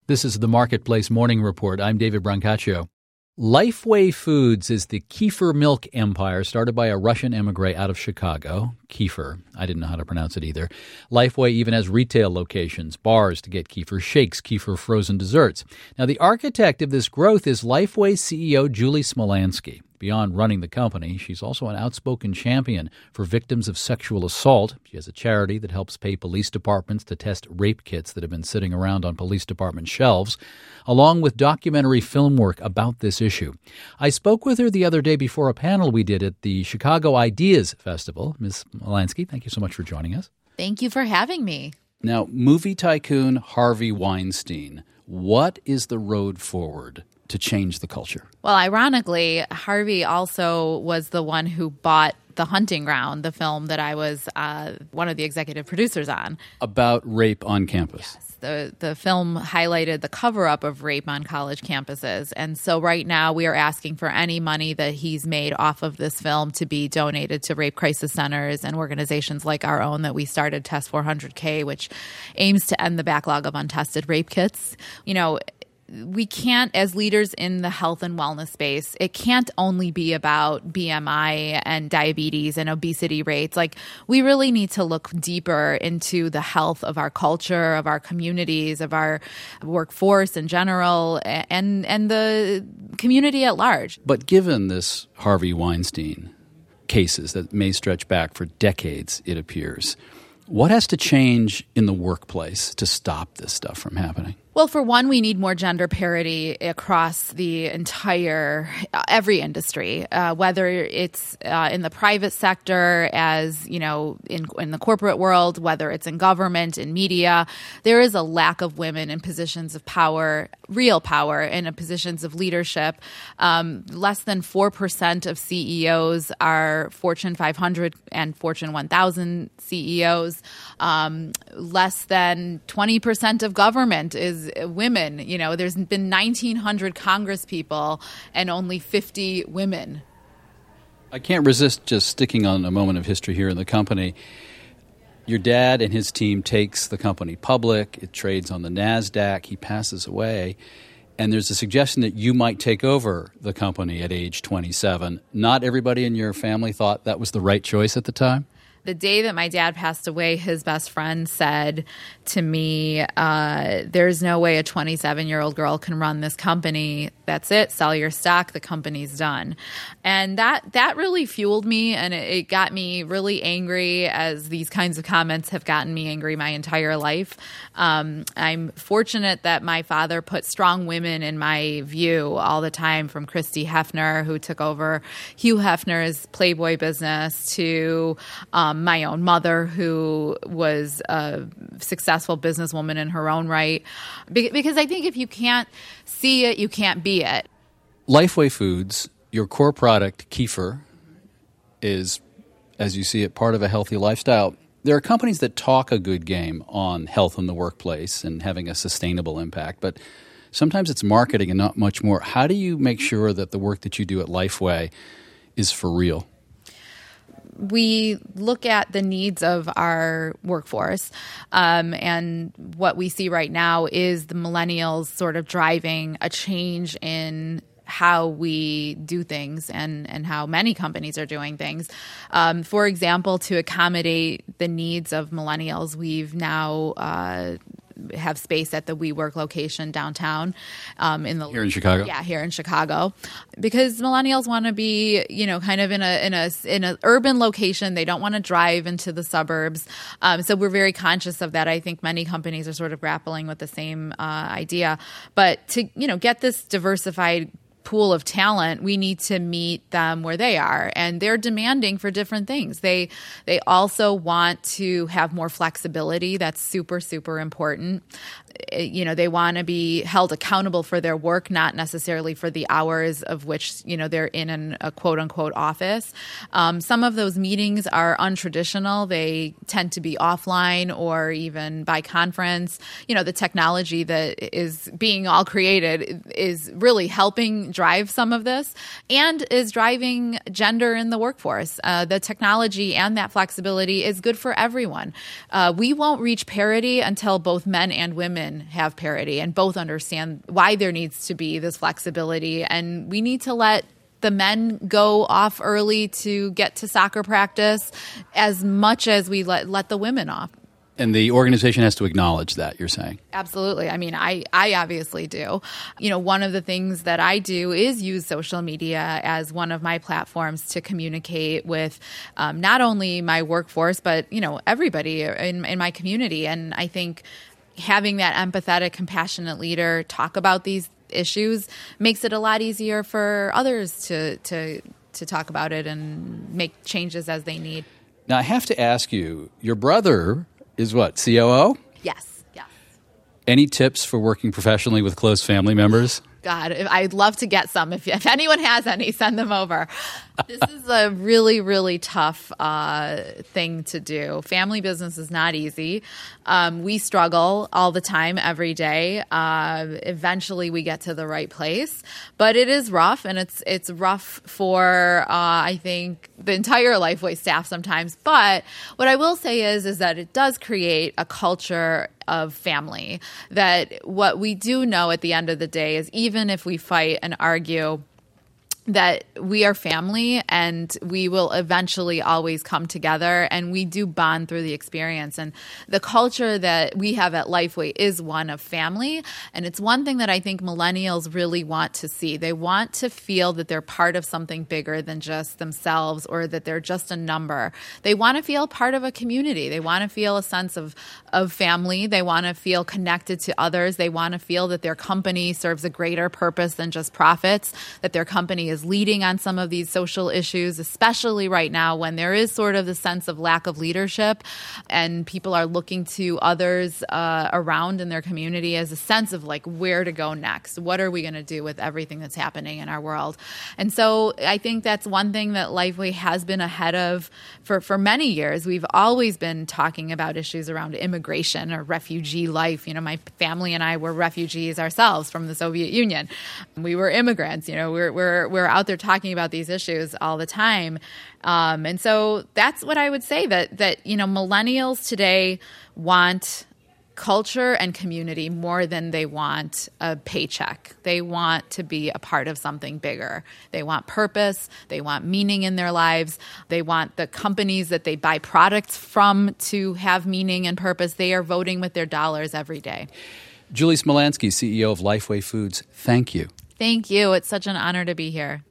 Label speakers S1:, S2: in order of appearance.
S1: This is the Marketplace Morning Report. I'm David Brancaccio. Lifeway Foods is the kefir milk empire started by a Russian emigre out of Chicago. Kefir. I didn't know how to pronounce it either. Lifeway even has retail locations, bars to get kefir shakes, kefir frozen desserts. Now, the architect of this growth is Lifeway CEO Julie Smolansky. Beyond running the company, she's also an outspoken champion for victims of sexual assault. She has a charity that helps pay police departments to test rape kits that have been sitting around on police department shelves, along with documentary film work about this issue. I spoke with her the other day before a panel we did at the Chicago Ideas Festival. Ms. Smolansky, thank you so much for joining us.
S2: Thank you for having me.
S1: Now, movie tycoon Harvey Weinstein, what is the road forward to change the culture?
S2: Well, ironically, Harvey also was the one who bought The Hunting Ground, the film that I was one of the executive producers on.
S1: About rape on campus.
S2: Yes. The film highlighted the cover-up of rape on college campuses. And so right now we are asking for any money that he's made off of this film to be donated to rape crisis centers and organizations like our own that we started, Test 400K, which aims to end the backlog of untested rape kits. You know, we can't, as leaders in the health and wellness space, it can't only be about BMI and diabetes and obesity rates. Like, we really need to look deeper into the health of our culture, of our communities, of our workforce in general, and the community at large.
S1: But given this Harvey Weinstein cases that may stretch back for decades, it appears, what has to change in the workplace to stop this stuff from happening?
S2: Well, for one, we need more gender parity across the entire, every industry, whether it's in the private sector, as, you know, in the corporate world, whether it's in government, in media. There is a lack of women in positions of power, real power, and in positions of leadership. Less than 4% of CEOs are Fortune 500 and Fortune 1000 CEOs. Less than 20% of government is women. You know, there's been 1,900 Congress people and only 50 women.
S1: I can't resist just sticking on a moment of history here in the company. Your dad and his team takes the company public. It trades on the NASDAQ. He passes away. And there's a suggestion that you might take over the company at age 27. Not everybody in your family thought that was the right choice at the time?
S2: The day that my dad passed away, his best friend said to me, there's no way a 27-year-old girl can run this company. That's it. Sell your stock. The company's done. And that really fueled me, and it got me really angry, as these kinds of comments have gotten me angry my entire life. I'm fortunate that my father put strong women in my view all the time, from Christy Hefner, who took over Hugh Hefner's Playboy business, to my own mother, who was a successful businesswoman in her own right. Because I think if you can't see it, you can't be it.
S1: Lifeway Foods, your core product, kefir, is, as you see it, part of a healthy lifestyle. There are companies that talk a good game on health in the workplace and having a sustainable impact, but sometimes it's marketing and not much more. How do you make sure that the work that you do at Lifeway is for real?
S2: We look at the needs of our workforce, and what we see right now is the millennials sort of driving a change in how we do things and how many companies are doing things. For example, to accommodate the needs of millennials, we've now have space at the WeWork location downtown.
S1: Here in Chicago?
S2: Yeah, here in Chicago. Because millennials want to be, you know, kind of in an urban location. They don't want to drive into the suburbs. So we're very conscious of that. I think many companies are sort of grappling with the same idea. But to, you know, get this diversified pool of talent, we need to meet them where they are, and they're demanding for different things. They also want to have more flexibility. That's super, super important. You know, they want to be held accountable for their work, not necessarily for the hours of which, you know, they're in a quote unquote office. Some of those meetings are untraditional. They tend to be offline or even by conference. You know, the technology that is being all created is really helping drive some of this and is driving gender in the workforce. The technology and that flexibility is good for everyone. We won't reach parity until both men and women women have parity and both understand why there needs to be this flexibility. And we need to let the men go off early to get to soccer practice as much as we let the women off.
S1: And the organization has to acknowledge that, you're saying?
S2: Absolutely. I mean, I obviously do. One of the things that I do is use social media as one of my platforms to communicate with not only my workforce, but, everybody in my community. And I think having that empathetic, compassionate leader talk about these issues makes it a lot easier for others to talk about it and make changes as they need.
S1: Now, I have to ask you, your brother is what, COO?
S2: Yes.
S1: Any tips for working professionally with close family members?
S2: God, I'd love to get some. If anyone has any, send them over. This is a really, really tough thing to do. Family business is not easy. We struggle all the time, every day. Eventually, we get to the right place, but it is rough, and it's rough for I think the entire Lifeway staff sometimes. But what I will say is that it does create a culture of family. That what we do know at the end of the day is even if we fight and argue, that we are family and we will eventually always come together, and we do bond through the experience. And the culture that we have at Lifeway is one of family. And it's one thing that I think millennials really want to see. They want to feel that they're part of something bigger than just themselves, or that they're just a number. They want to feel part of a community. They want to feel a sense of family. They want to feel connected to others. They want to feel that their company serves a greater purpose than just profits, that their company is leading on some of these social issues, especially right now when there is sort of the sense of lack of leadership and people are looking to others around in their community as a sense of like where to go next. What are we going to do with everything that's happening in our world? And so I think that's one thing that Lifeway has been ahead of for many years. We've always been talking about issues around immigration or refugee life. My family and I were refugees ourselves from the Soviet Union. We were immigrants. We're out there talking about these issues all the time. And so that's what I would say, that millennials today want culture and community more than they want a paycheck. They want to be a part of something bigger. They want purpose. They want meaning in their lives. They want the companies that they buy products from to have meaning and purpose. They are voting with their dollars every day.
S1: Julie Smolansky, CEO of Lifeway Foods, thank you.
S2: Thank you. It's such an honor to be here.